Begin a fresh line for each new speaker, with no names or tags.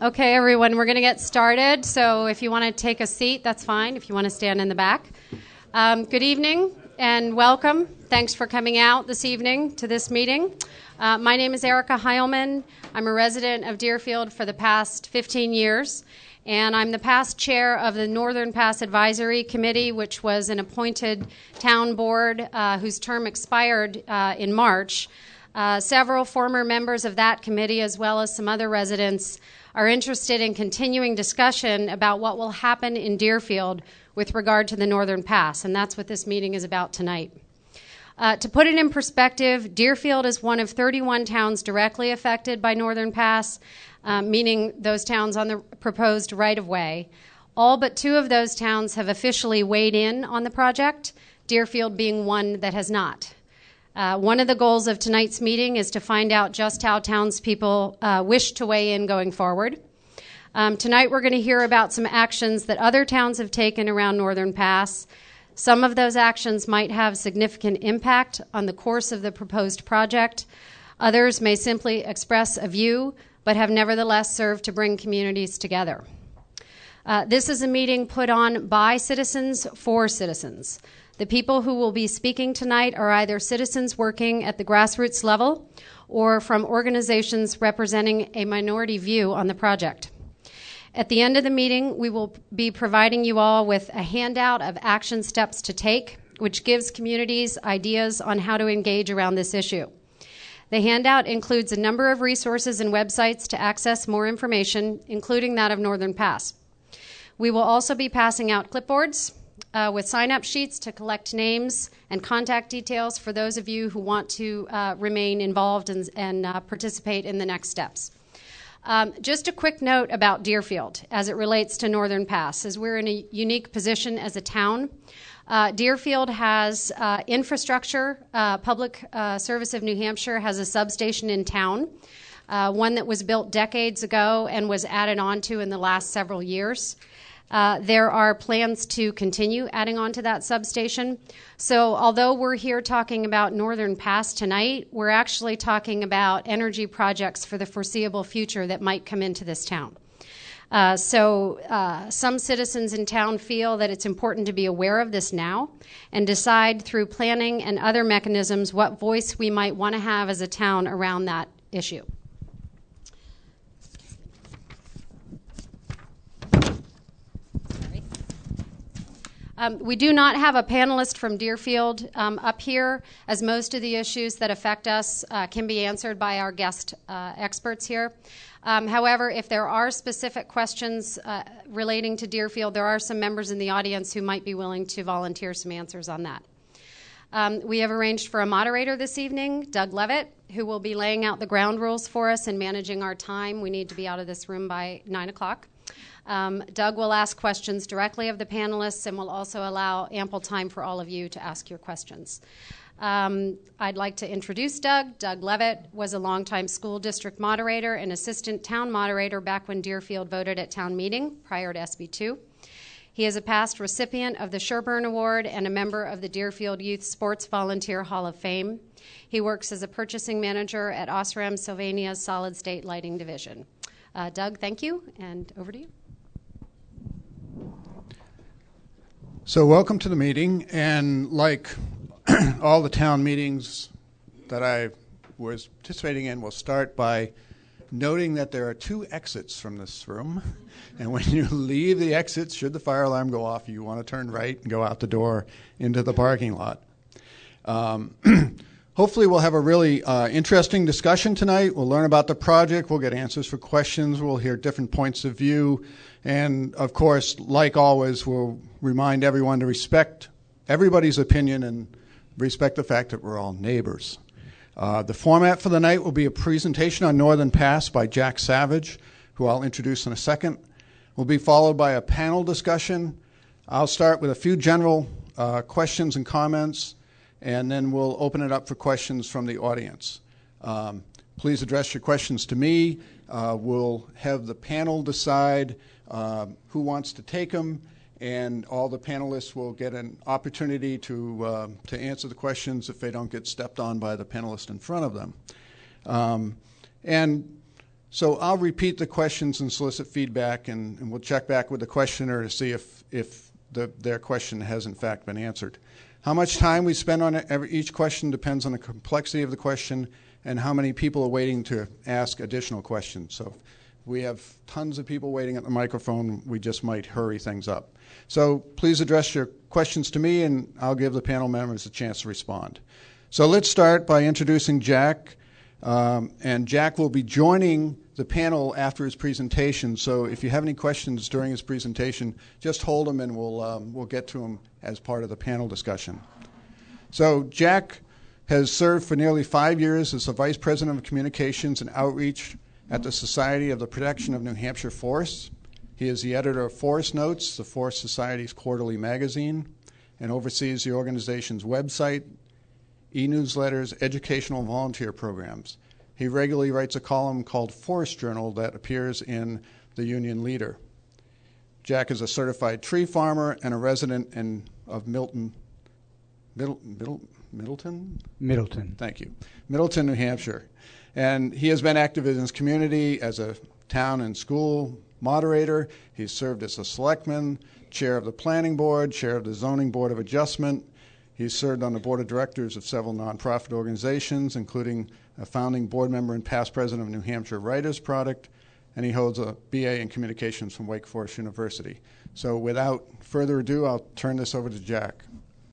Okay, everyone, we're going to get started. So if you want to take a seat, that's fine. If you want to stand in the back. Good evening and welcome. Thanks for coming out this evening to this meeting. My name is Erica Heilman. I'm a resident of Deerfield for the past 15 years, and I'm the past chair of the Northern Pass Advisory Committee, which was an appointed town board whose term expired in March. Several former members of that committee, as well as some other residents, are interested in continuing discussion about what will happen in Deerfield with regard to the Northern Pass, and that's what this meeting is about tonight. To put it in perspective, Deerfield is one of 31 towns directly affected by Northern Pass, meaning those towns on the proposed right-of-way. All but 2 of those towns have officially weighed in on the project, Deerfield being one that has not. One of the goals of tonight's meeting is to find out just how townspeople wish to weigh in going forward. Tonight we're going to hear about some actions that other towns have taken around Northern Pass. Some of those actions might have significant impact on the course of the proposed project. Others may simply express a view, but have nevertheless served to bring communities together. This is a meeting put on by citizens for citizens. The people who will be speaking tonight are either citizens working at the grassroots level or from organizations representing a minority view on the project. At the end of the meeting, we will be providing you all with a handout of action steps to take, which gives communities ideas on how to engage around this issue. The handout includes a number of resources and websites to access more information, including that of Northern Pass. We will also be passing out clipboards with sign-up sheets to collect names and contact details for those of you who want to remain involved and participate in the next steps. Just a quick note about Deerfield as it relates to Northern Pass, as we're in a unique position as a town. Deerfield has infrastructure. Public Service of New Hampshire has a substation in town, one that was built decades ago and was added on to in the last several years. There are plans to continue adding on to that substation. So although we're here talking about Northern Pass tonight, we're actually talking about energy projects for the foreseeable future that might come into this town. Some citizens in town feel that it's important to be aware of this now and decide through planning and other mechanisms what voice we might want to have as a town around that issue. We do not have a panelist from Deerfield up here, as most of the issues that affect us can be answered by our guest experts here. However, if there are specific questions relating to Deerfield, there are some members in the audience who might be willing to volunteer some answers on that. We have arranged for a moderator this evening, Doug Levitt, who will be laying out the ground rules for us and managing our time. We need to be out of this room by 9 o'clock. Doug will ask questions directly of the panelists and will also allow ample time for all of you to ask your questions. I'd like to introduce Doug. Doug Levitt was a longtime school district moderator and assistant town moderator back when Deerfield voted at town meeting prior to SB2. He is a past recipient of the Sherburne Award and a member of the Deerfield Youth Sports Volunteer Hall of Fame. He works as a purchasing manager at Osram Sylvania's Solid State Lighting Division. Doug, thank you, and over to you.
So welcome to the meeting, and like all the town meetings that I was participating in, we'll start by noting that there are 2 exits from this room, and when you leave the exits, should the fire alarm go off, you want to turn right and go out the door into the parking lot. Hopefully we'll have a really interesting discussion tonight. We'll learn about the project, we'll get answers for questions, we'll hear different points of view, and of course, like always, we'll remind everyone to respect everybody's opinion and respect the fact that we're all neighbors. The format for the night will be a presentation on Northern Pass by Jack Savage, who I'll introduce in a second. Will be followed by a panel discussion. I'll start with a few general questions and comments, and then we'll open it up for questions from the audience. Please address your questions to me. We'll have the panel decide who wants to take them, and all the panelists will get an opportunity to answer the questions if they don't get stepped on by the panelist in front of them. And So I'll repeat the questions and solicit feedback, and we'll check back with the questioner to see if their question has in fact been answered. How much time we spend on each question depends on the complexity of the question and how many people are waiting to ask additional questions. So if we have tons of people waiting at the microphone, we just might hurry things up. So please address your questions to me, and I'll give the panel members a chance to respond. So let's start by introducing Jack. And Jack will be joining the panel after his presentation. So if you have any questions during his presentation, just hold them and we'll get to them as part of the panel discussion. So Jack has served for nearly 5 years as the Vice President of Communications and Outreach at the Society of the Protection of New Hampshire Forests. He is the editor of Forest Notes, the Forest Society's quarterly magazine, and oversees the organization's website, e-newsletters, educational and volunteer programs. He regularly writes a column called Forest Journal that appears in the Union Leader. Jack is a certified tree farmer and a resident of Middleton? Middleton. Thank you. Middleton, New Hampshire. And he has been active in his community as a town and school moderator. He's served as a selectman, chair of the planning board, chair of the zoning board of adjustment. He's served on the board of directors of several nonprofit organizations, including a founding board member and past president of New Hampshire Writers Project, and he holds a BA in communications from Wake Forest University. So without further ado, I'll turn this over to Jack.